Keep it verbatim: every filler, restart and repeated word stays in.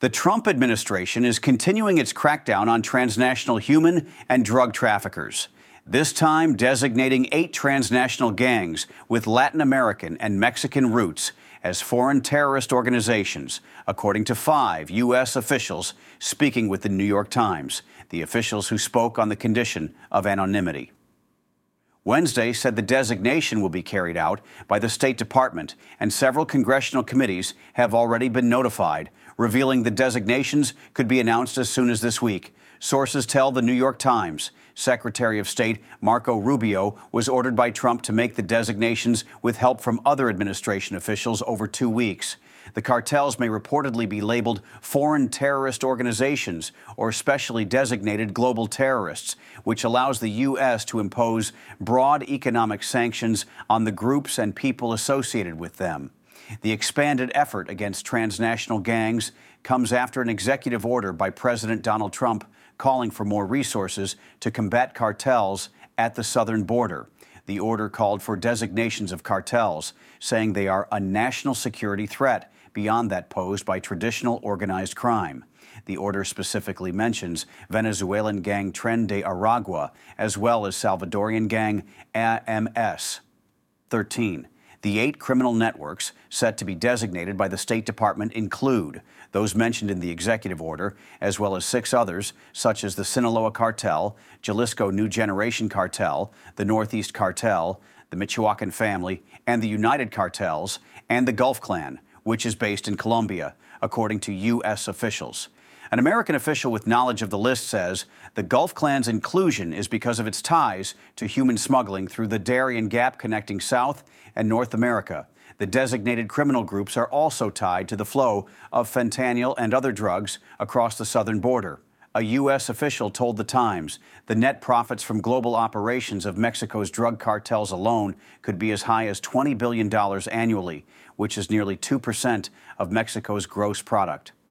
The Trump administration is continuing its crackdown on transnational human and drug traffickers, this time designating eight transnational gangs with Latin American and Mexican roots as foreign terrorist organizations, according to five U S officials speaking with the New York Times, the officials who spoke on the condition of anonymity. Wednesday said the designation will be carried out by the State Department, and several congressional committees have already been notified, revealing the designations could be announced as soon as this week. Sources tell the New York Times Secretary of State Marco Rubio was ordered by Trump to make the designations with help from other administration officials over two weeks. The cartels may reportedly be labeled foreign terrorist organizations or specially designated global terrorists, which allows the U S to impose broad economic sanctions on the groups and people associated with them. The expanded effort against transnational gangs comes after an executive order by President Donald Trump calling for more resources to combat cartels at the southern border. The order called for designations of cartels, saying they are a national security threat beyond that posed by traditional organized crime. The order specifically mentions Venezuelan gang Tren de Aragua, as well as Salvadorian gang A M S thirteen. The eight criminal networks set to be designated by the State Department include those mentioned in the executive order, as well as six others, such as the Sinaloa Cartel, Jalisco New Generation Cartel, the Northeast Cartel, the Michoacan Family, and the United Cartels, and the Gulf Clan, which is based in Colombia, according to U S officials. An American official with knowledge of the list says the Gulf Clan's inclusion is because of its ties to human smuggling through the Darien Gap connecting South and North America. The designated criminal groups are also tied to the flow of fentanyl and other drugs across the southern border. A U S official told The Times the net profits from global operations of Mexico's drug cartels alone could be as high as twenty billion dollars annually, which is nearly two percent of Mexico's gross product.